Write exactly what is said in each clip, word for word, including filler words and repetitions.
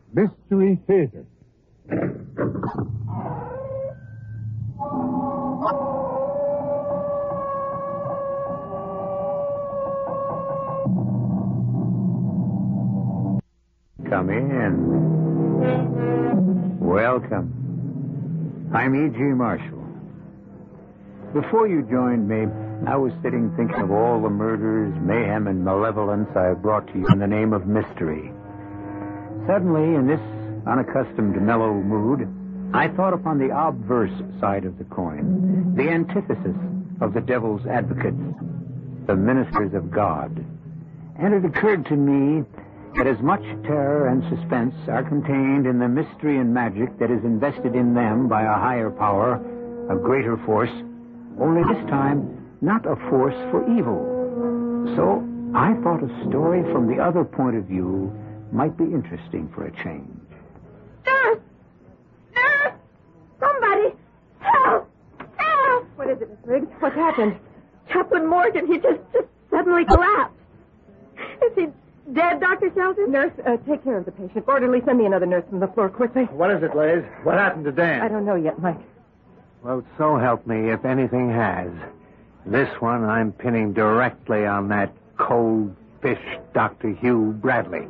Mystery Theater. Come in. Welcome. I'm E G. Marshall. Before you joined me, I was sitting thinking of all the murders, mayhem, and malevolence I have brought to you in the name of mystery. Suddenly, in this unaccustomed mellow mood, I thought upon the obverse side of the coin, the antithesis of the devil's advocates, the ministers of God. And it occurred to me that as much terror and suspense are contained in the mystery and magic that is invested in them by a higher power, a greater force, only this time not a force for evil. So I thought a story from the other point of view might be interesting for a change. Nurse! Nurse! Somebody! Help! Help! What is it, Miss Riggs? What's happened? Chaplain Morgan, he just, just suddenly collapsed. Is he dead, Doctor Shelton? Nurse, uh, take care of the patient. Orderly, send me another nurse from the floor quickly. What is it, Liz? What happened to Dan? I don't know yet, Mike. Well, so help me if anything has. This one I'm pinning directly on that cold fish Doctor Hugh Bradley.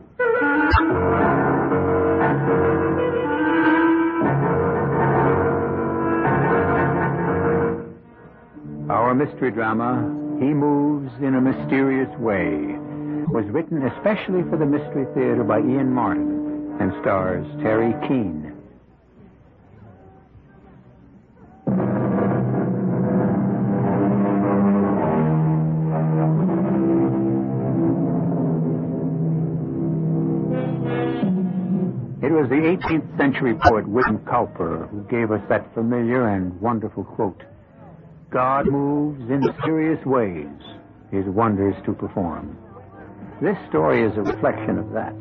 Our mystery drama, He Moves in a Mysterious Way, was written especially for the Mystery Theater by Ian Martin and stars Terry Keane. It was the eighteenth century poet William Cowper who gave us that familiar and wonderful quote, "God moves in mysterious ways, his wonders to perform." This story is a reflection of that.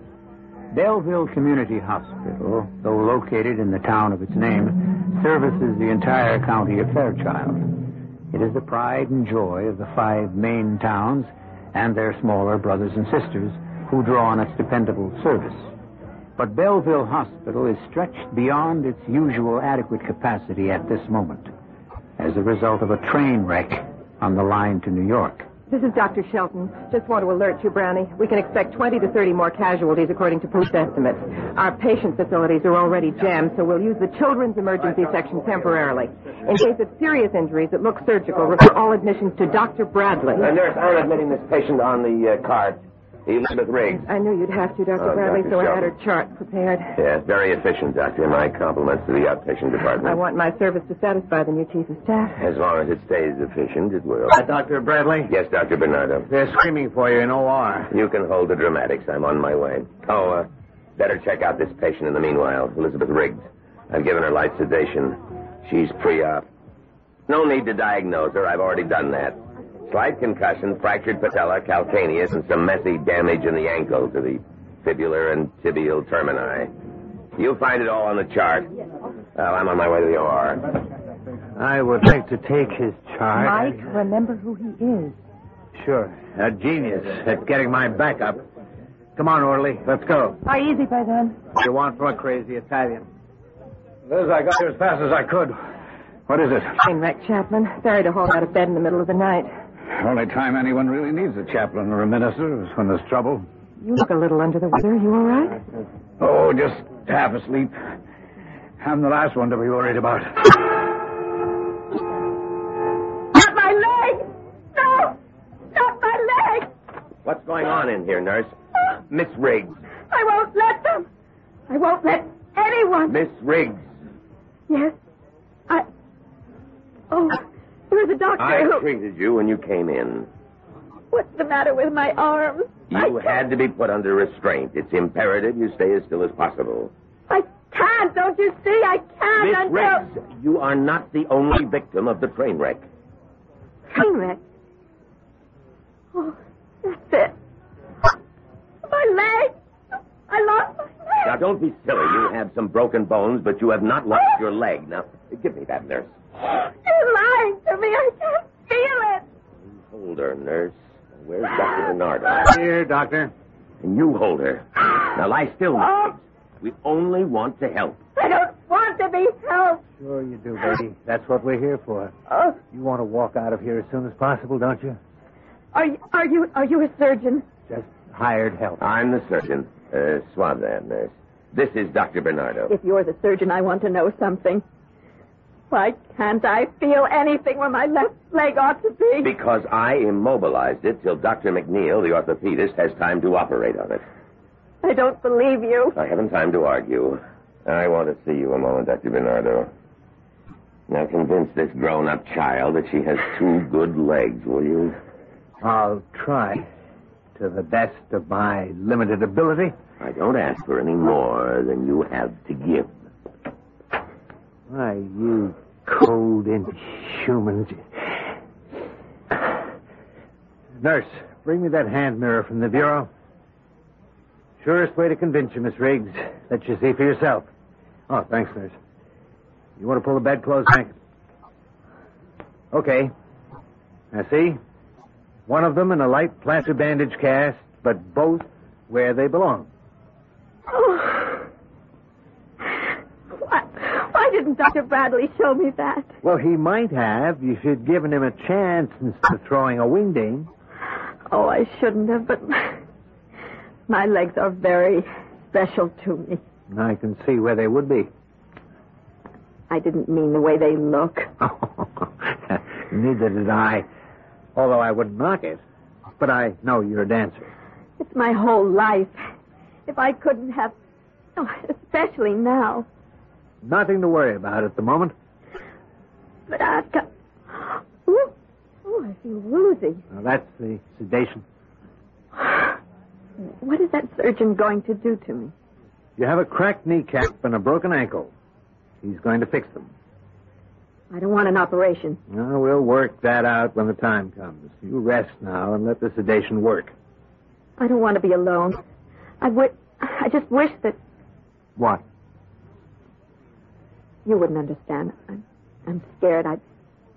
Belleville Community Hospital, though located in the town of its name, services the entire county of Fairchild. It is the pride and joy of the five main towns and their smaller brothers and sisters who draw on its dependable service. But Belleville Hospital is stretched beyond its usual adequate capacity at this moment as a result of a train wreck on the line to New York. This is Doctor Shelton. Just want to alert you, Brownie. We can expect twenty to thirty more casualties according to police estimates. Our patient facilities are already jammed, so we'll use the children's emergency section temporarily. In case of serious injuries that look surgical, refer all admissions to Doctor Bradley. Uh, nurse, I'm admitting this patient on the uh, card. Elizabeth Riggs. I knew you'd have to, Doctor Oh, Bradley, Doctor so I had Shelton. her chart prepared. Yes, very efficient, Doctor. My compliments to the outpatient department. I want my service to satisfy the new chief of staff. As long as it stays efficient, it will. Uh, Doctor Bradley? Yes, Doctor Bernardo. They're screaming for you in O R. You can hold the dramatics. I'm on my way. Oh, uh, better check out this patient in the meanwhile, Elizabeth Riggs. I've given her light sedation. She's pre-op. No need to diagnose her. I've already done that. Slight concussion, fractured patella, calcaneus, and some messy damage in the ankle to the fibular and tibial termini. You'll find it all on the chart. Well, I'm on my way to the O R. I would like to take his chart. Mike, remember who he is. Sure. A genius at getting my back up. Come on, Orderly. Let's go. Are you easy by then? What do you want from a crazy Italian? Liz, I got here as fast as I could. What is it? Train wreck, Chaplain. Sorry to haul out of bed in the middle of the night. Only time anyone really needs a chaplain or a minister is when there's trouble. You look a little under the weather. You all right? Oh, just half asleep. I'm the last one to be worried about. Not my leg! No! Not my leg! What's going on in here, nurse? Miss Riggs. I won't let them! I won't let anyone! Miss Riggs. Yes? I... Oh, you're the doctor I who... treated you when you came in. What's the matter with my arms? You I had to be put under restraint. It's imperative you stay as still as possible. I can't, don't you see? I can't Miss until... Riggs, you are not the only victim of the train wreck. Train wreck? Oh, that's it. My leg! I lost my leg! Now, don't be silly. You have some broken bones, but you have not lost your leg. Now, give me that, nurse. You're lying to me. I can't feel it. Hold her, nurse. Where's Doctor Bernardo? Here, Doctor. And you hold her. Now, lie still, Miss Oh, Riggs. We only want to help. I don't want to be helped. Sure you do, baby. That's what we're here for. Oh, You want to walk out of here as soon as possible, don't you? are you, are you, are you a surgeon? Just hired help. I'm the surgeon. Uh, swab that, nurse. This is Doctor Bernardo. If you're the surgeon, I want to know something. Why can't I feel anything where my left leg ought to be? Because I immobilized it till Doctor McNeil, the orthopedist, has time to operate on it. I don't believe you. I haven't time to argue. I want to see you a moment, Doctor Bernardo. Now convince this grown-up child that she has two good legs, will you? I'll try to the best of my limited ability. I don't ask for any more than you have to give. Why, you cold, inhuman... Nurse, bring me that hand mirror from the bureau. Surest way to convince you, Miss Riggs. Let you see for yourself. Oh, thanks, nurse. You want to pull the bedclothes back? Okay. Now, see? One of them in a light plaster bandage cast, but both where they belong. Oh. Why, why didn't Doctor Bradley show me that? Well, he might have if you'd given him a chance instead of throwing a wingding. Oh, I shouldn't have, but my legs are very special to me. I can see where they would be. I didn't mean the way they look. Neither did I. Although I wouldn't knock it. But I know you're a dancer. It's my whole life. If I couldn't have... Oh, especially now. Nothing to worry about at the moment. But I've got... Ooh, oh, I feel woozy. Now, that's the sedation. What is that surgeon going to do to me? You have a cracked kneecap and a broken ankle. He's going to fix them. I don't want an operation. Well, we'll work that out when the time comes. You rest now and let the sedation work. I don't want to be alone. I would... I just wish that... What? You wouldn't understand. I'm, I'm scared. I...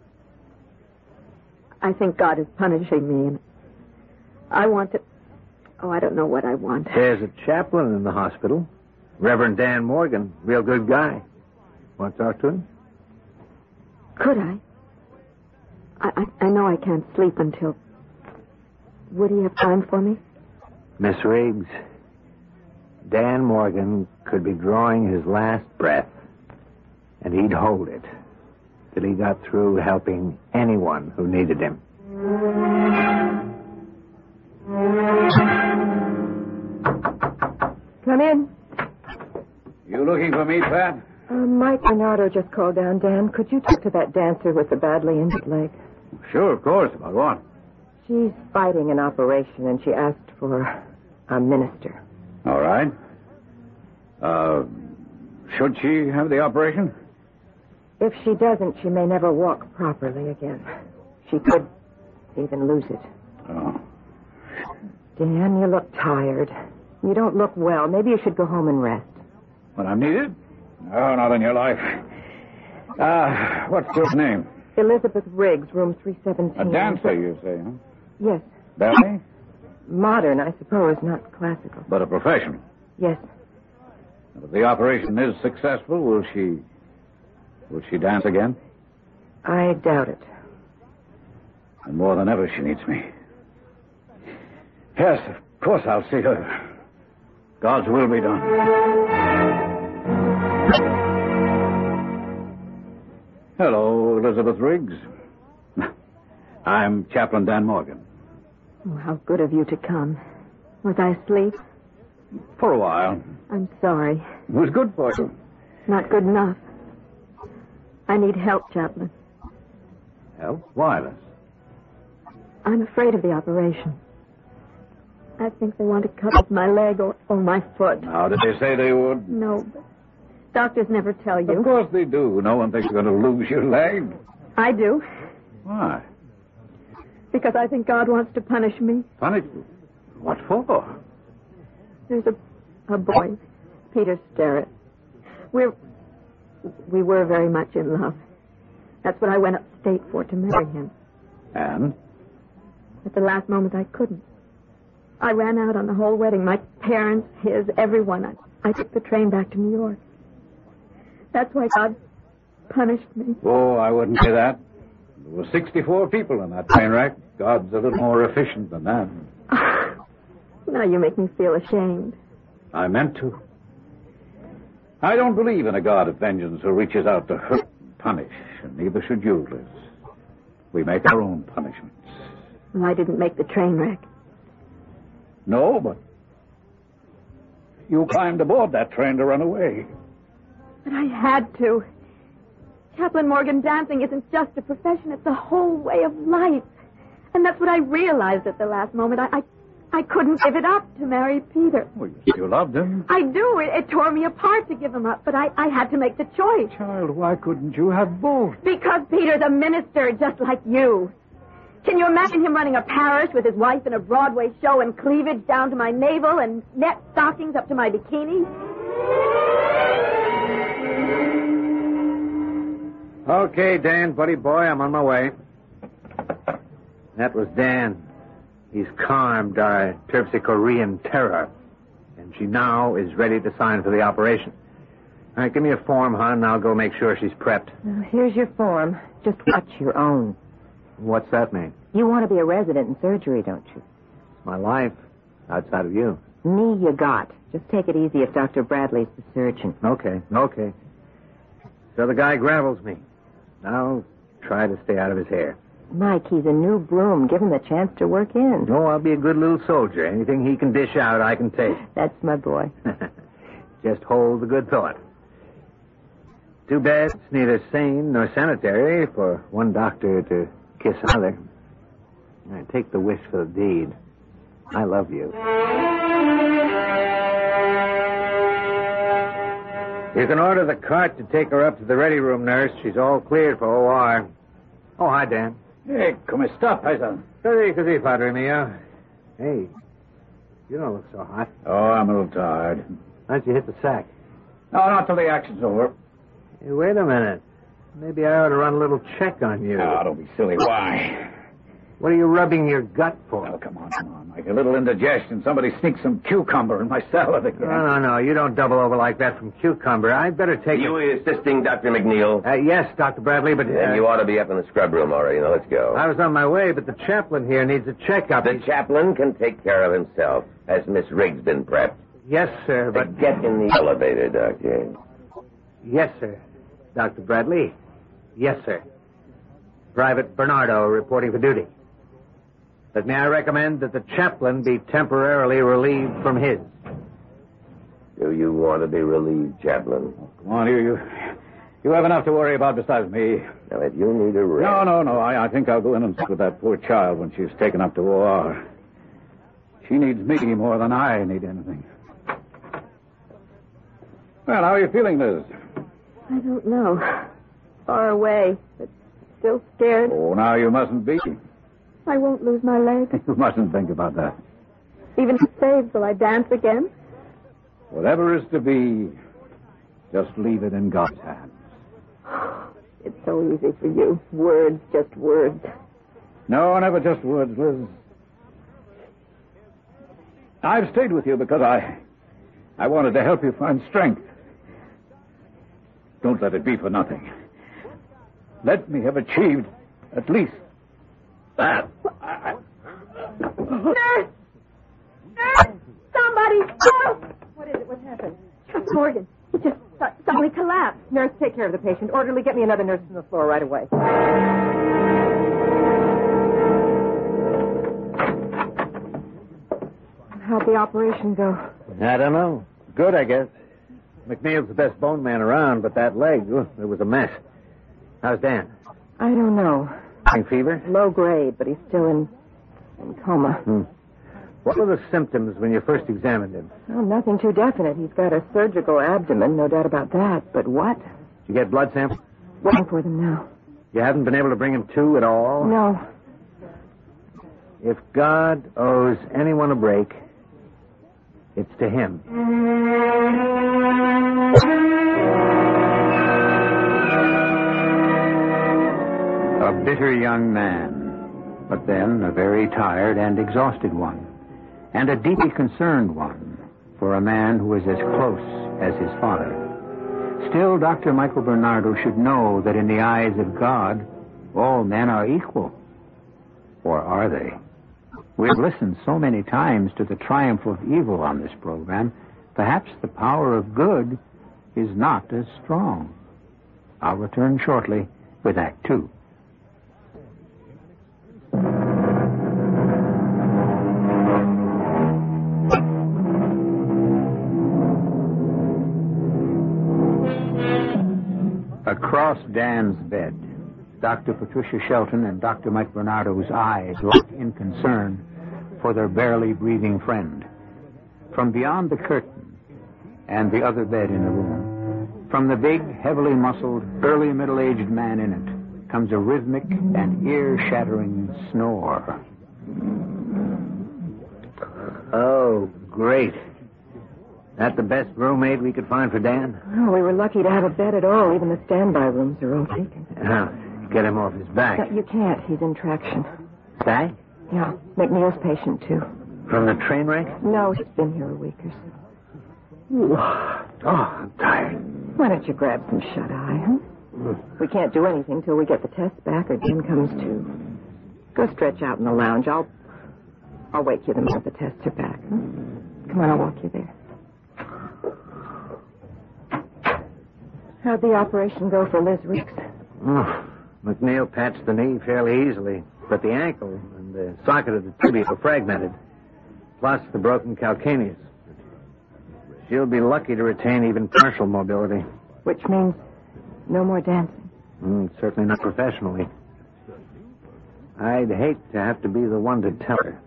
I think God is punishing me, and I want to... Oh, I don't know what I want. There's a chaplain in the hospital. Reverend Dan Morgan. Real good guy. Want to talk to him? Could I? I, I, I know I can't sleep until... Would he have time for me? Miss Riggs, Dan Morgan could be drawing his last breath, and he'd hold it till he got through helping anyone who needed him. Come in. You looking for me, Pat? Uh, Mike Bernardo just called down. Dan, could you talk to that dancer with the badly injured leg? Sure, of course. About what? She's fighting an operation, and she asked for a minister. All right. Uh, should she have the operation? If she doesn't, she may never walk properly again. She could even lose it. Oh. Dan, you look tired. You don't look well. Maybe you should go home and rest. When I'm needed? No, not in your life. Uh, what's your name? Elizabeth Riggs, room three seventeen. A dancer, you say, huh? Yes. Ballet? Modern, I suppose, not classical. But a professional. Yes. If the operation is successful, will she... will she dance again? I doubt it. And more than ever, she needs me. Yes, of course I'll see her. God's will be done. Hello, Elizabeth Riggs. I'm Chaplain Dan Morgan. Oh, how good of you to come. Was I asleep? For a while. I'm sorry. It was good for you. Not good enough. I need help, Chaplain. Help? Why, Liz? I'm afraid of the operation. I think they want to cut off my leg or, or my foot. How did they say they would? No, but doctors never tell you. Of course they do. No one thinks you're going to lose your leg. I do. Why? Because I think God wants to punish me. Punish you? What for? There's a, a boy, Peter Sterrett. We're, we were very much in love. That's what I went upstate for, to marry him. And? At the last moment, I couldn't. I ran out on the whole wedding. My parents, his, everyone. I, I took the train back to New York. That's why God punished me. Oh, I wouldn't say that. There were sixty-four people in that train wreck. God's a little more efficient than that. Now you make me feel ashamed. I meant to. I don't believe in a God of vengeance who reaches out to hurt and punish, and neither should you, Liz. We make our own punishments. Well, I didn't make the train wreck. No, but you climbed aboard that train to run away. But I had to. Chaplain Morgan, dancing isn't just a profession, it's a whole way of life. And that's what I realized at the last moment. I I, I couldn't give it up to marry Peter. Well, you still loved him. I do. It, it tore me apart to give him up, but I, I had to make the choice. Child, why couldn't you have both? Because Peter's a minister just like you. Can you imagine him running a parish with his wife in a Broadway show and cleavage down to my navel and net stockings up to my bikini? Okay, Dan, buddy boy, I'm on my way. That was Dan. He's calmed our Terpsichorean terror. And she now is ready to sign for the operation. All right, give me a form, hon, and I'll go make sure she's prepped. Well, here's your form. Just watch your own. What's that mean? You want to be a resident in surgery, don't you? It's my life, outside of you. Me you got. Just take it easy if Doctor Bradley's the surgeon. Okay, okay. So the guy gravels me. I'll try to stay out of his hair. Mike, he's a new broom. Give him a chance to work in. No, I'll be a good little soldier. Anything he can dish out, I can take. That's my boy. Just hold the good thought. Too bad it's neither sane nor sanitary for one doctor to kiss another. I take the wish for the deed. I love you. You can order the cart to take her up to the ready room, nurse. She's all cleared for O R. Oh, hi, Dan. Hey, come sta, paisan? Sorry, così, Padre mio. Hey, you don't look so hot. Oh, I'm a little tired. Why don't you hit the sack? No, not till the action's over. Hey, wait a minute. Maybe I ought to run a little check on you. Oh, don't be silly. Why? What are you rubbing your gut for? Oh, come on, come on. Like a little indigestion. Somebody sneaks some cucumber in my salad again. No, no, no. You don't double over like that from cucumber. I'd better take You it. assisting Doctor McNeil? Uh, yes, Doctor Bradley, but... Uh, Then you ought to be up in the scrub room already. Now, let's go. I was on my way, but the chaplain here needs a checkup. The He's- chaplain can take care of himself. Has Miss Riggs been prepped? Yes, sir, But but... get in the elevator, Doctor. Yes, sir. Doctor Bradley. Yes, sir. Private Bernardo reporting for duty. But may I recommend that the chaplain be temporarily relieved from his? Do you want to be relieved, chaplain? Come on, you, you, you have enough to worry about besides me. Now, if you need a rest... No, no, no. I, I think I'll go in and sit with that poor child when she's taken up to O R. She needs me more than I need anything. Well, how are you feeling, Liz? I don't know. Far away, but still scared. Oh, now you mustn't be. I won't lose my leg. You mustn't think about that. Even if saved, will I dance again? Whatever is to be, just leave it in God's hands. It's so easy for you. Words, just words. No, never just words, Liz. I've stayed with you because I... I wanted to help you find strength. Don't let it be for nothing. Let me have achieved at least that. Nurse! Nurse! Somebody! Help! What is it? What happened? Doctor Morgan. He just suddenly collapsed. Nurse, take care of the patient. Orderly, get me another nurse from the floor right away. How'd the operation go? I don't know. Good, I guess. McNeil's the best bone man around, but that leg, ooh, it was a mess. How's Dan? I don't know. Having fever? Low grade, but he's still in, in coma. Hmm. What were the symptoms when you first examined him? Well, nothing too definite. He's got a surgical abdomen, no doubt about that. But what? Did you get blood samples? Waiting for them now. You haven't been able to bring him to at all? No. If God owes anyone a break, it's to him. A bitter young man, but then a very tired and exhausted one, and a deeply concerned one, for a man who was as close as his father. Still, Doctor Michael Bernardo should know that in the eyes of God, all men are equal. Or are they? We've listened so many times to the triumph of evil on this program, perhaps the power of good is not as strong. I'll return shortly with Act Two. Across Dan's bed, Doctor Patricia Shelton and Doctor Mike Bernardo's eyes locked in concern for their barely breathing friend. From beyond the curtain and the other bed in the room, from the big, heavily muscled, early middle-aged man in it, comes a rhythmic and ear-shattering snore. Oh, great. That the best roommate we could find for Dan? Oh, we were lucky to have a bed at all. Even the standby rooms are all taken. Now, get him off his back. No, you can't. He's in traction. Back? Yeah, McNeil's patient, too. From the train wreck? No, he's been here a week or so. Oh, I'm tired. Why don't you grab some shut-eye, huh? We can't do anything till we get the test back or Dan comes to. Go stretch out in the lounge. I'll I'll wake you the minute the tests are back. Huh? Come on, I'll walk you there. How'd the operation go for Liz Ricks? Oh, McNeil patched the knee fairly easily, but the ankle and the socket of the tibia were fragmented, plus the broken calcaneus. She'll be lucky to retain even partial mobility. Which means no more dancing. Mm, certainly not professionally. I'd hate to have to be the one to tell her.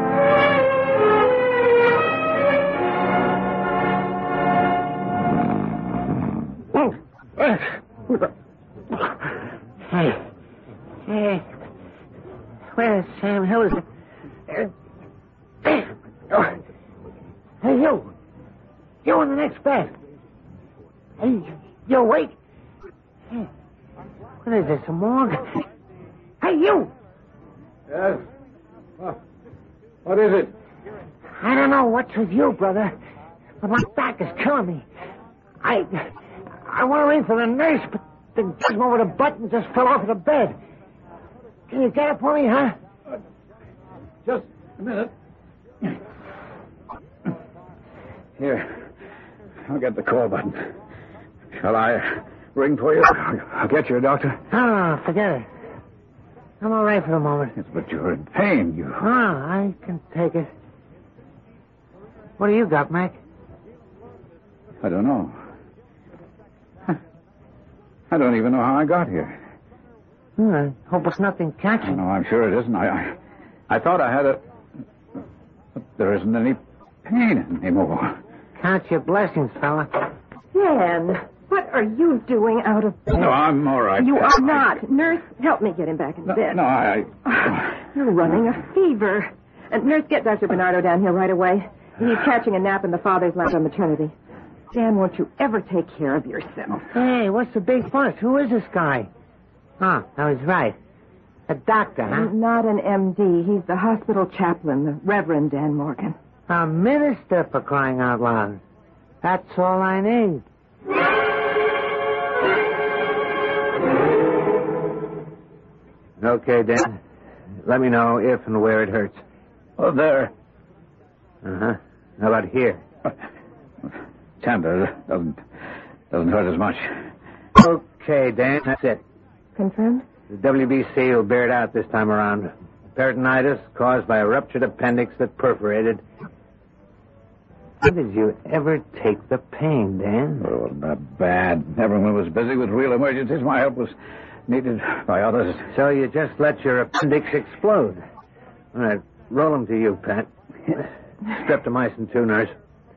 Hey. Hey. Where's Sam Hill? Is it? Damn. Oh. Hey, you. You in the next bed. Hey, you awake? Hey. What is this, a morgue? Hey, you. Yes? What? What is it? I don't know what's with you, brother, but my back is killing me. I... I want to ring for the nurse, but the gizmo with a button just fell off the bed. Can you get it for me, huh? Uh, just a minute. Here. I'll get the call button. Shall I ring for you? I'll get you, Doctor. Oh, forget it. I'm all right for the moment. Yes, but you're in pain, you... Oh, I can take it. What do you got, Mac? I don't know. I don't even know how I got here. Hmm, I hope it's nothing catching. No, I'm sure it isn't. I, I, I thought I had a... But there isn't any pain anymore. Count your blessings, fella. Dan, what are you doing out of bed? No, I'm all right. You I, are not. Nurse, help me get him back in no, bed. No, I... Oh, you're running a fever. And nurse, get Doctor Bernardo down here right away. He's catching a nap in the father's lab on maternity. Dan, won't you ever take care of yourself? Hey, what's the big fuss? Who is this guy? Oh, I was right. A doctor, huh? He's not an M D. He's the hospital chaplain, the Reverend Dan Morgan. A minister, for crying out loud. That's all I need. Okay, Dan. Let me know if and where it hurts. Oh, there. Uh-huh. How about here? Tender. Doesn't, doesn't hurt as much. Okay, Dan, that's it. Confirmed? The W B C will bear it out this time around. Peritonitis caused by a ruptured appendix that perforated. How did you ever take the pain, Dan? Oh, not bad. Everyone was busy with real emergencies. My help was needed by others. So you just let your appendix explode. All right, roll him to you, Pat. Streptomycin too, nurse.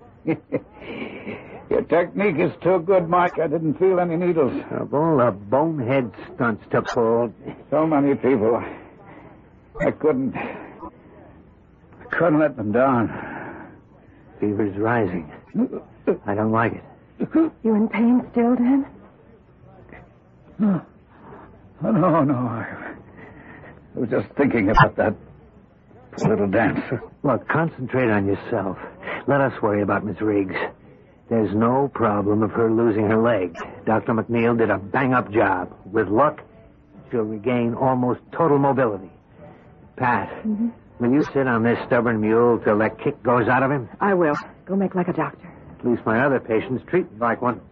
Your technique is too good, Mike. I didn't feel any needles. Of all the bonehead stunts to pull. So many people. I couldn't... I couldn't let them down. Fever's rising. I don't like it. You in pain still, Dan? No. Oh, no, no. I, I was just thinking about that little dance. Look, concentrate on yourself. let us worry about Miss Riggs. There's no problem of her losing her leg. Doctor McNeil did a bang-up job. With luck, she'll regain almost total mobility. Pat, mm-hmm. will you sit on this stubborn mule till that kick goes out of him? I will. Go make like a doctor. At least my other patients treat me like one.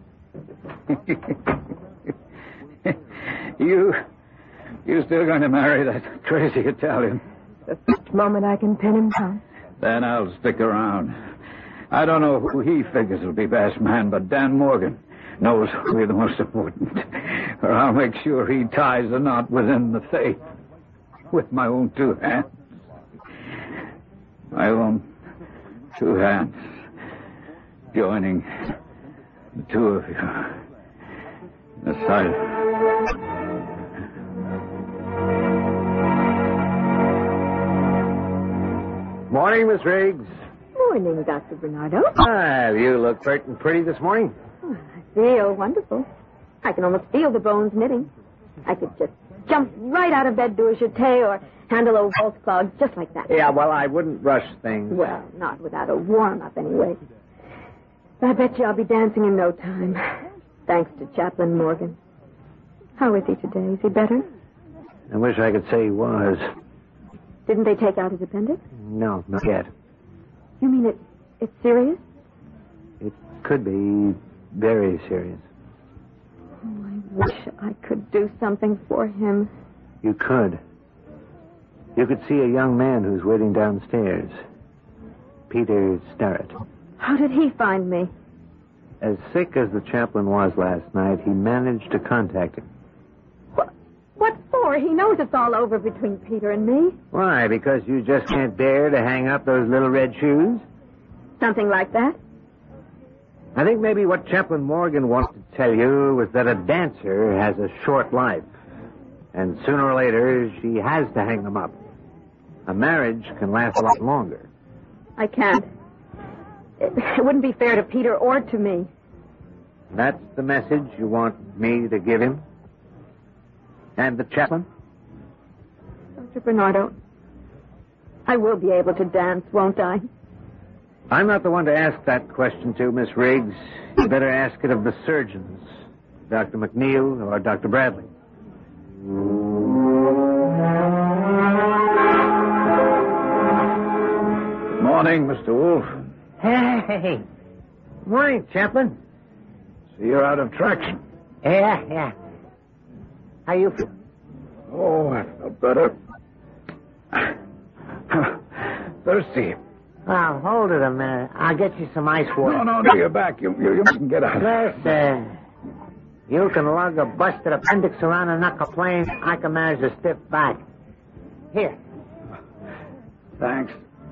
you... You still going to marry that crazy Italian? The first moment I can pin him down. Then I'll stick around. I don't know who he figures will be best man, but Dan Morgan knows we're the most important. Or I'll make sure he ties the knot within the faith with my own two hands. My own two hands joining the two of you in the sight. Morning, Miss Riggs. Morning, Doctor Bernardo. Ah, you look pert and pretty this morning. Oh, I feel wonderful. I can almost feel the bones knitting. I could just jump right out of bed, do a jeté, or handle a waltz clog just like that. Yeah, well, I wouldn't rush things. Well, not without a warm-up, anyway. I bet you I'll be dancing in no time. Thanks to Chaplain Morgan. How is he today? Is he better? I wish I could say he was. Didn't they take out his appendix? No, not yet. You mean it? It's serious? It could be very serious. Oh, I wish I could do something for him. You could. You could see a young man who's waiting downstairs. Peter Starrett. How did he find me? As sick as the chaplain was last night, he managed to contact him. What, what for? He knows it's all over between Peter and me. Why? Because you just can't bear to hang up those little red shoes? Something like that? I think maybe what Chaplain Morgan wanted to tell you was that a dancer has a short life. And sooner or later, she has to hang them up. A marriage can last a lot longer. I can't. It, it wouldn't be fair to Peter or to me. That's the message you want me to give him? And the chaplain? Doctor Bernardo, I will be able to dance, won't I? I'm not the one to ask that question to, Miss Riggs. You better ask it of the surgeons, Doctor McNeil or Doctor Bradley. Morning, Mister Wolf. Hey. Morning, Chaplain. So you're out of traction. Yeah, yeah. How you feel? Oh, I feel better. Thirsty. Well, hold it a minute. I'll get you some ice water. No, no, no, you're back. You, you, you mustn't get out. Listen, you can lug a busted appendix around a knuckle plane. I can manage a stiff back. Here. Thanks.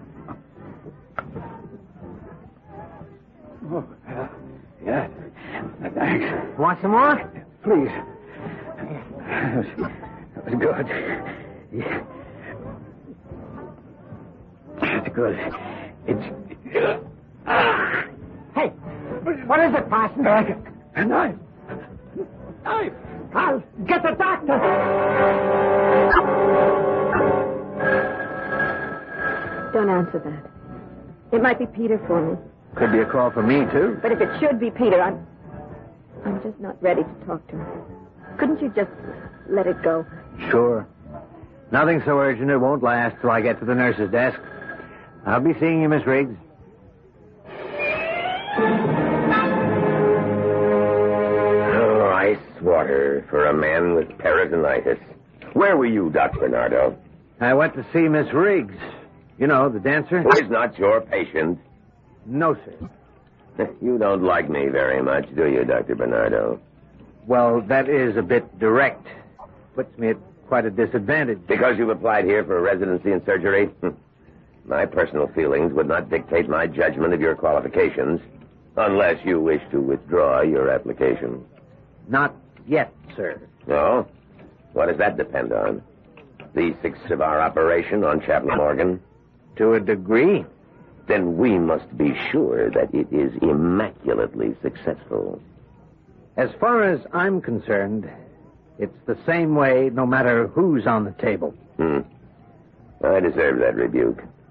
Oh, yeah. Yeah. Thanks. Want some more? Please. That was, that was good. Yeah. That's good. It's... Uh, hey, what is it, Parson? Uh, a knife. Knife. I'll get the doctor. Don't answer that. It might be Peter for me. Could be a call for me, too. But if it should be Peter, I'm... I'm just not ready to talk to him. Couldn't you just let it go? Sure. Nothing so urgent it won't last till I get to the nurse's desk. I'll be seeing you, Miss Riggs. Oh, ice water for a man with peritonitis. Where were you, Doctor Bernardo? I went to see Miss Riggs. You know, the dancer. Who is not your patient? No, sir. You don't like me very much, do you, Doctor Bernardo? Well, that is a bit direct. Puts me at quite a disadvantage. Because you've applied here for a residency in surgery? My personal feelings would not dictate my judgment of your qualifications, unless you wish to withdraw your application. Not yet, sir. No? What does that depend on? The success of our operation on Chaplain Morgan? To a degree. Then we must be sure that it is immaculately successful. As far as I'm concerned, it's the same way no matter who's on the table. Hmm. I deserve that rebuke.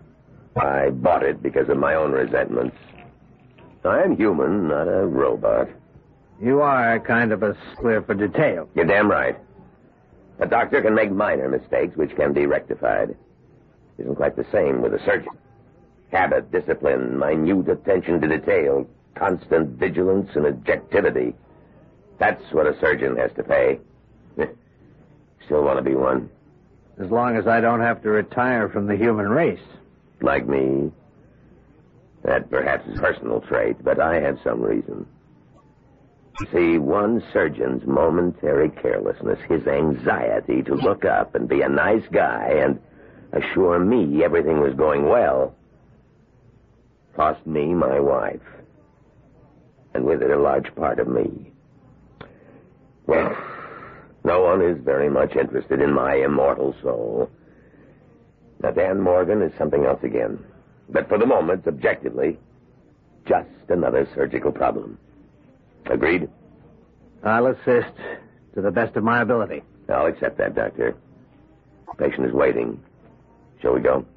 I bought it because of my own resentments. I am human, not a robot. You are kind of a square for detail. You're damn right. A doctor can make minor mistakes, which can be rectified. Isn't quite the same with a surgeon. Habit, discipline, minute attention to detail, constant vigilance and objectivity. That's what a surgeon has to pay. Still want to be one? As long as I don't have to retire from the human race. Like me? That perhaps is a personal trait, but I have some reason. See, one surgeon's momentary carelessness, his anxiety to look up and be a nice guy and assure me everything was going well, cost me my wife, and with it a large part of me. Well, no one is very much interested in my immortal soul. Now, Dan Morgan is something else again. But for the moment, objectively, just another surgical problem. Agreed? I'll assist to the best of my ability. I'll accept that, Doctor. The patient is waiting. Shall we go?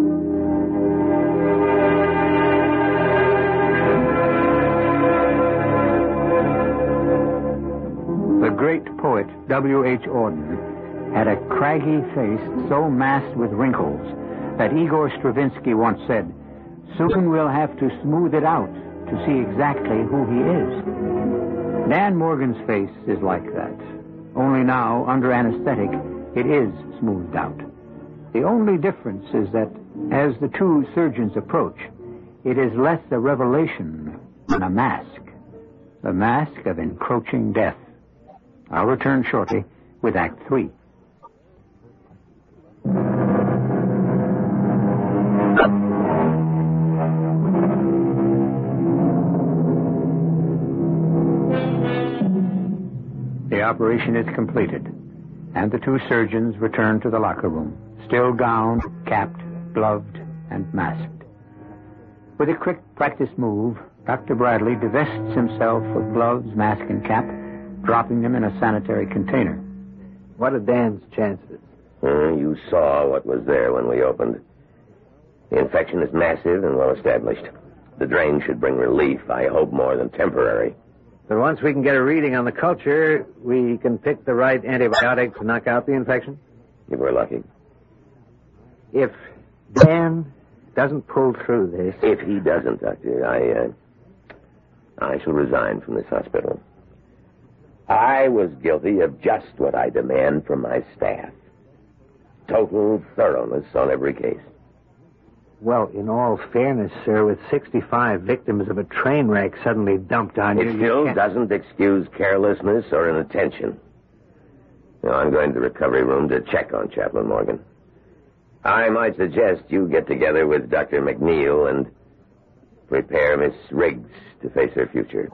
The great poet W H Auden had a craggy face so masked with wrinkles that Igor Stravinsky once said, "Soon we'll have to smooth it out to see exactly who he is." Dan Morgan's face is like that. Only now, under anesthetic, it is smoothed out. The only difference is that as the two surgeons approach, it is less a revelation than a mask. The mask of encroaching death. I'll return shortly with Act Three. The operation is completed, and the two surgeons return to the locker room, still gowned, capped, gloved, and masked. With a quick practice move, Doctor Bradley divests himself of gloves, mask, and cap, dropping them in a sanitary container. What are Dan's chances? Uh, you saw what was there when we opened. The infection is massive and well established. The drain should bring relief, I hope more than temporary. But once we can get a reading on the culture, we can pick the right antibiotic to knock out the infection? If we're lucky. If Dan doesn't pull through this... If he doesn't, Doctor, I, uh, I shall resign from this hospital. I was guilty of just what I demand from my staff. Total thoroughness on every case. Well, in all fairness, sir, with sixty-five victims of a train wreck suddenly dumped on you... It still you doesn't excuse carelessness or inattention. Now, I'm going to the recovery room to check on Chaplain Morgan. I might suggest you get together with Doctor McNeil and prepare Miss Riggs to face her future.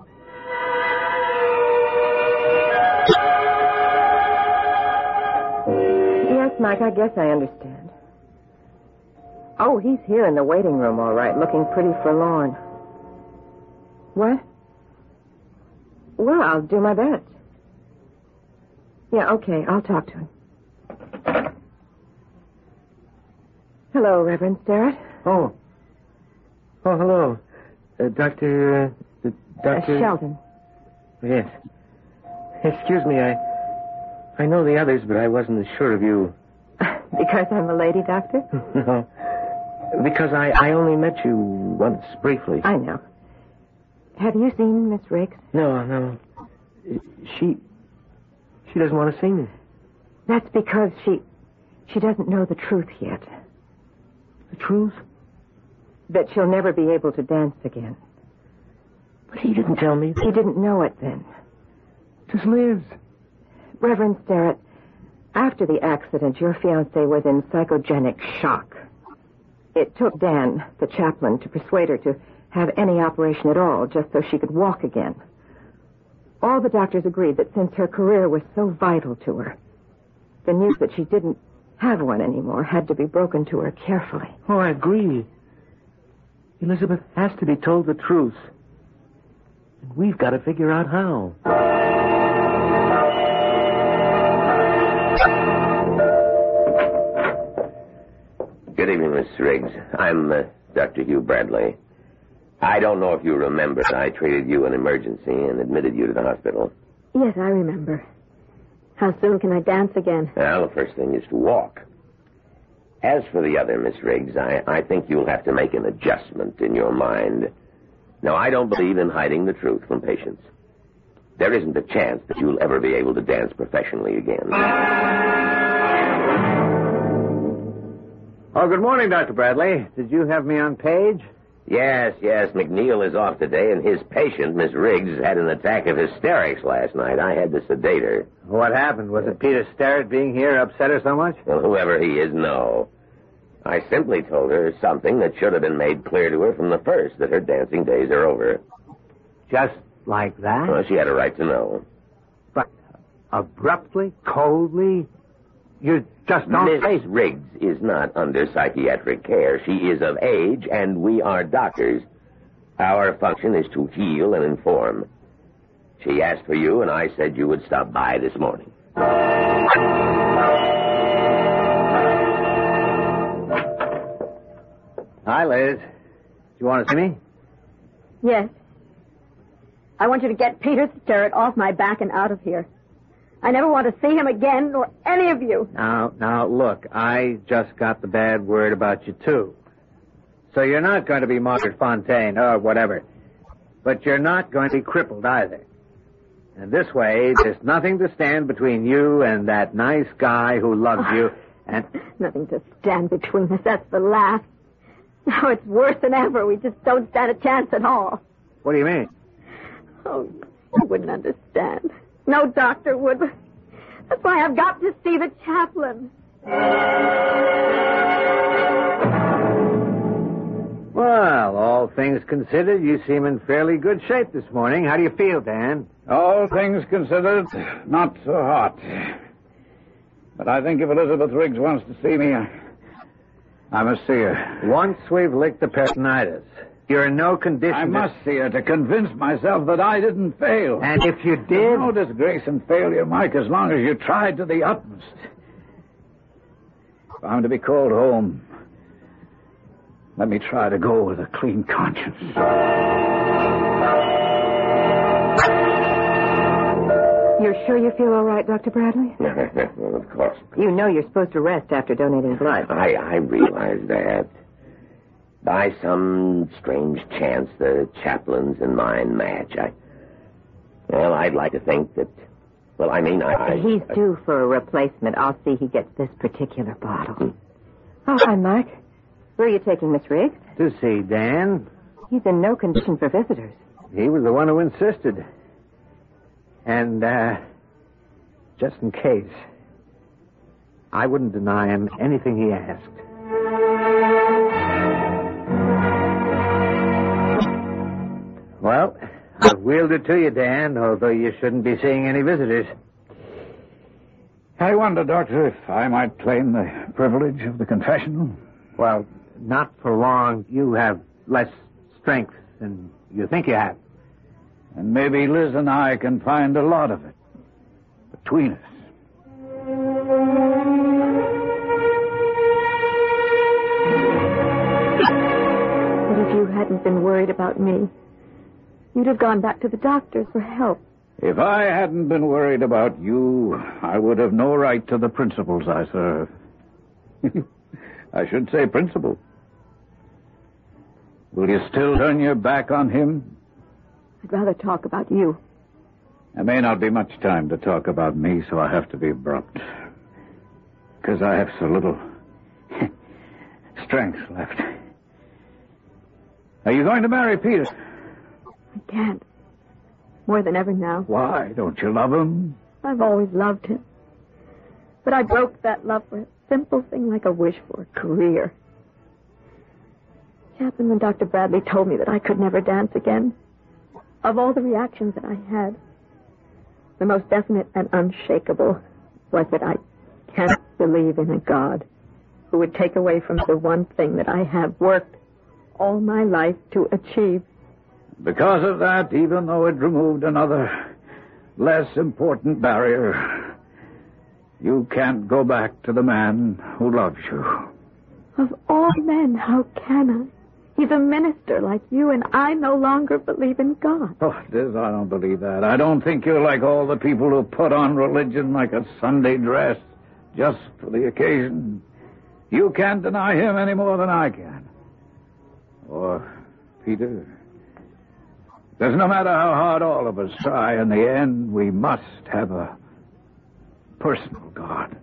Yes, Mike, I guess I understand. Oh, he's here in the waiting room, all right, looking pretty forlorn. What? Well, I'll do my best. Yeah, okay, I'll talk to him. Hello, Reverend Starrett. Oh. Oh, hello. Uh, Doctor... Uh, Doctor... Uh, Shelton. Yes. Excuse me, I... I know the others, but I wasn't as sure of you. Because I'm a lady, Doctor? No. Because I, I only met you once, briefly. I know. Have you seen Miss Riggs? No, no. She... She doesn't want to see me. That's because she... She doesn't know the truth yet. The truth? That she'll never be able to dance again. But he didn't tell me. He didn't know it then. Just Liz. Reverend Starrett, after the accident, your fiancée was in psychogenic shock. It took Dan, the chaplain, to persuade her to have any operation at all, just so she could walk again. All the doctors agreed that since her career was so vital to her, the news that she didn't have one anymore had to be broken to her carefully. Oh, I agree. Elizabeth has to be told the truth. And we've got to figure out how. Good evening, Miss Riggs. I'm uh, Doctor Hugh Bradley. I don't know if you remember, I treated you in emergency and admitted you to the hospital. Yes, I remember. How soon can I dance again? Well, the first thing is to walk. As for the other, Miss Riggs, I, I think you'll have to make an adjustment in your mind. Now, I don't believe in hiding the truth from patients. There isn't a chance that you'll ever be able to dance professionally again. Oh, good morning, Doctor Bradley. Did you have me on page? Yes, yes, McNeil is off today, and his patient, Miss Riggs, had an attack of hysterics last night. I had to sedate her. What happened? Was it Peter Starrett being here upset her so much? Well, whoever he is, no. I simply told her something that should have been made clear to her from the first, that her dancing days are over. Just like that? Well, she had a right to know. But abruptly, coldly, you just don't say... Miss Riggs is not under psychiatric care. She is of age, and we are doctors. Our function is to heal and inform. She asked for you, and I said you would stop by this morning. Hi, Liz. Do you want to see me? Yes. I want you to get Peter Starrett off my back and out of here. I never want to see him again, nor any of you. Now, now, look, I just got the bad word about you, too. So you're not going to be Margaret Fontaine or whatever. But you're not going to be crippled either. And this way, there's nothing to stand between you and that nice guy who loves you, and... Nothing to stand between us, that's the laugh. Now it's worse than ever. We just don't stand a chance at all. What do you mean? Oh, you wouldn't understand. No doctor would. That's why I've got to see the chaplain. Well, all things considered, you seem in fairly good shape this morning. How do you feel, Dan? All things considered, not so hot. But I think if Elizabeth Riggs wants to see me, I, I must see her. Once we've licked the peritonitis, you're in no condition I to... must see her to convince myself that I didn't fail. And if you did... There's no disgrace in failure, Mike, as long as you tried to the utmost. If I'm to be called home, let me try to go with a clean conscience. You're sure you feel all right, Doctor Bradley? Well, of course. You know you're supposed to rest after donating blood. I, I realize that. By some strange chance, the chaplain's and mine match. I, well, I'd like to think that, well, I mean, I... I He's due for a replacement. I'll see he gets this particular bottle. Oh, hi, Mike. Where are you taking Miss Riggs? To see Dan. He's in no condition for visitors. He was the one who insisted. And, uh, just in case, I wouldn't deny him anything he asked. Well, I've wheeled it to you, Dan, although you shouldn't be seeing any visitors. I wonder, Doctor, if I might claim the privilege of the confessional? Well, not for long. You have less strength than you think you have. And maybe Liz and I can find a lot of it between us. But if you hadn't been worried about me, you'd have gone back to the doctors for help. If I hadn't been worried about you, I would have no right to the principles I serve. I should say principle. Will you still turn your back on him? I'd rather talk about you. There may not be much time to talk about me, so I have to be abrupt. Because I have so little strength left. Are you going to marry Peter? I can't. More than ever now. Why? Don't you love him? I've always loved him. But I broke that love for a simple thing like a wish for a career. Chaplain, when Doctor Bradley told me that I could never dance again, of all the reactions that I had, the most definite and unshakable was that I can't believe in a God who would take away from the one thing that I have worked all my life to achieve. Because of that, even though it removed another, less important barrier, you can't go back to the man who loves you. Of all men, how can I? He's a minister like you, and I no longer believe in God. Oh, Liz, I don't believe that. I don't think you're like all the people who put on religion like a Sunday dress just for the occasion. You can't deny him any more than I can. Or Peter. Because no matter how hard all of us try, in the end, we must have a personal God.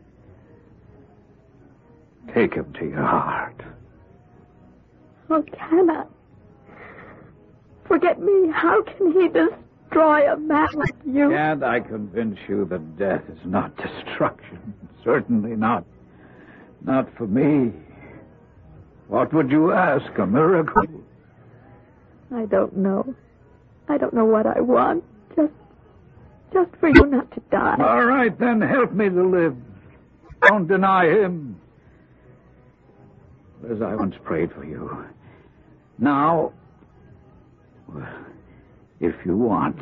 Take him to your heart. How can I? Forget me. How can he destroy a man like you? Can't I convince you that death is not destruction? Certainly not. Not for me. What would you ask? A miracle? I don't know. I don't know what I want. Just, just for you not to die. All right, then help me to live. Don't deny him. As I once prayed for you. Now, if you want,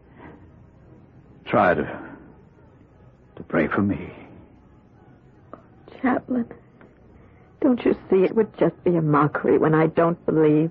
try to, to pray for me. Chaplain, don't you see it would just be a mockery when I don't believe?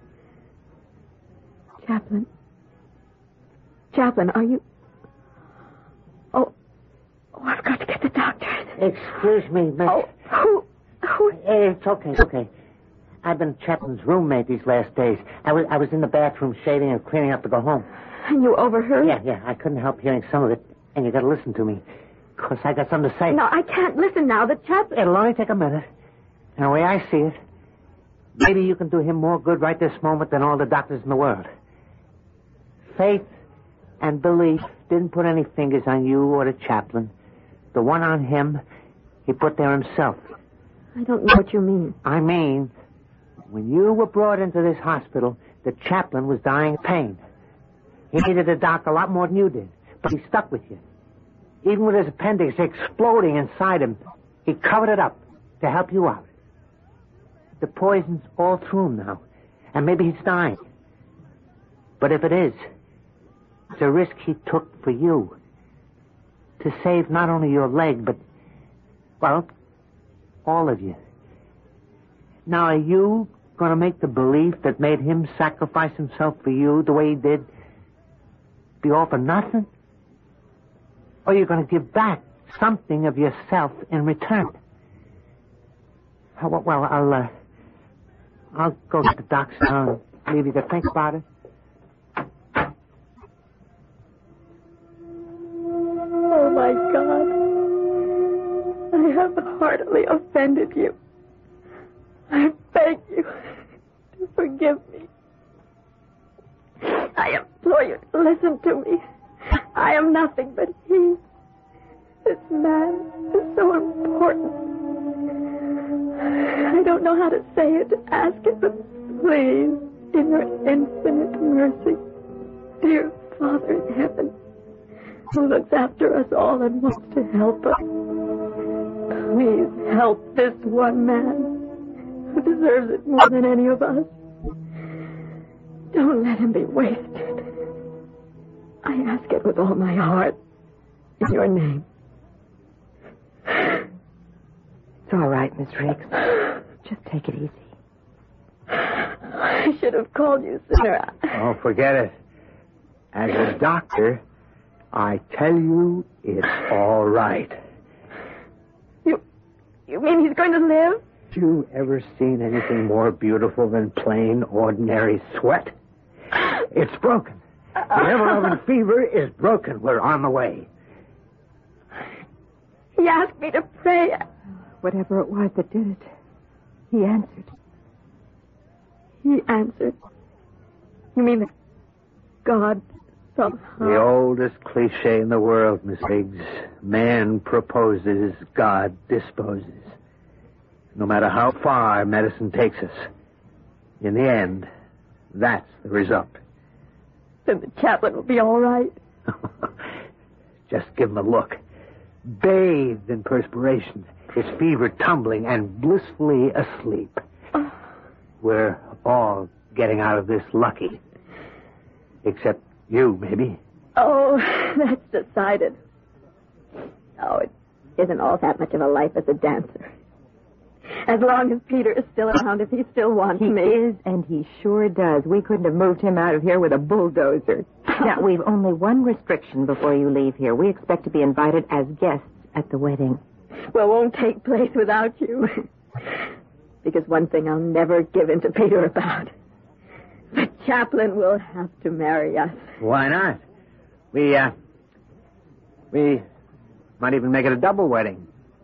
Chaplain. Chaplain, are you... Oh, oh, I've got to get the doctor. Excuse me, miss. Oh, who... who... It's okay, it's okay. I've been Chaplin's roommate these last days. I was I was in the bathroom shaving and cleaning up to go home. And you overheard? Yeah, yeah. I couldn't help hearing some of it, and you got to listen to me. Of course, I got something to say. No, I can't listen now. The chaplain... It'll only take a minute. And the way I see it, maybe you can do him more good right this moment than all the doctors in the world. Faith and belief didn't put any fingers on you or the chaplain. The one on him, he put there himself. I don't know what you mean. I mean, when you were brought into this hospital, the chaplain was dying of pain. He needed a doc a lot more than you did, but he stuck with you. Even with his appendix exploding inside him, he covered it up to help you out. The poison's all through him now, and maybe he's dying. But if it is, it's a risk he took for you. To save not only your leg, but, well, all of you. Now, are you going to make the belief that made him sacrifice himself for you the way he did be all for nothing? Or are you going to give back something of yourself in return? Well, well I'll, uh, I'll go get the docs now and leave you to think about it. Oh, my God. I have heartily offended you. I beg you to forgive me. I implore you to listen to me. I am nothing but he. This man is so important. I don't know how to say it, to ask it, but please, in your infinite mercy, dear Father in heaven, who looks after us all and wants to help us, please help this one man who deserves it more than any of us. Don't let him be wasted. I ask it with all my heart in your name. It's all right, Miss Riggs. Just take it easy. I should have called you sooner. Oh, forget it. As a doctor, I tell you it's all right. You, you mean he's going to live? Have you ever seen anything more beautiful than plain, ordinary sweat? It's broken. The ever-loving fever is broken. We're on the way. He asked me to pray. Whatever it was that did it, he answered. He answered. You mean that God somehow... The oldest cliche in the world, Miss Riggs. Man proposes, God disposes. No matter how far medicine takes us, in the end, that's the result. Then the chaplain will be all right. Just give him a look. Bathed in perspiration, his fever tumbling and blissfully asleep. Oh. We're all getting out of this lucky. Except you, maybe. Oh, that's decided. Oh, it isn't all that much of a life as a dancer. As long as Peter is still around, if he still wants He me. is, and he sure does. We couldn't have moved him out of here with a bulldozer. Now, we've only one restriction before you leave here. We expect to be invited as guests at the wedding. Well, won't take place without you. Because one thing I'll never give in to Peter about. The chaplain will have to marry us. Why not? We, uh, we might even make it a double wedding.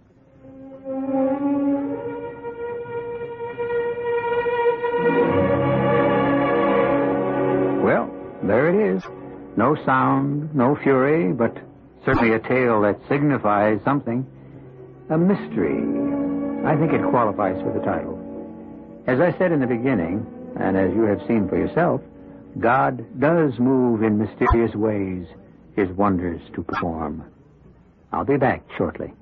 Well, there it is. No sound, no fury, but certainly a tale that signifies something. A mystery. I think it qualifies for the title. As I said in the beginning, and as you have seen for yourself, God does move in mysterious ways, his wonders to perform. I'll be back shortly.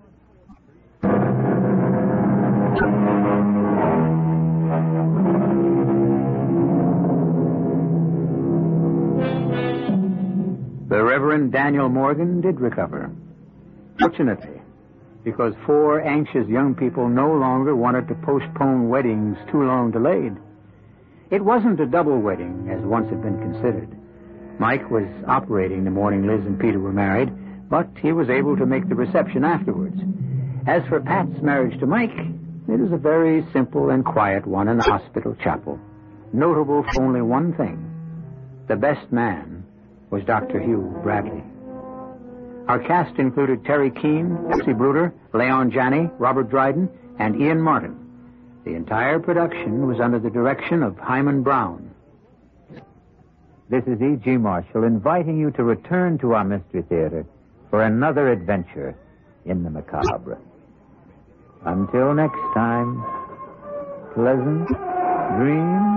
The Reverend Daniel Morgan did recover. Fortunately, because four anxious young people no longer wanted to postpone weddings too long delayed. It wasn't a double wedding, as once had been considered. Mike was operating the morning Liz and Peter were married, but he was able to make the reception afterwards. As for Pat's marriage to Mike, it was a very simple and quiet one in the hospital chapel. Notable for only one thing. The best man was Doctor Hugh Bradley. Our cast included Terry Keane, Betsy Bruder, Leon Janney, Robert Dryden, and Ian Martin. The entire production was under the direction of Hyman Brown. This is E G. Marshall inviting you to return to our Mystery Theater for another adventure in the macabre. Until next time, pleasant dreams.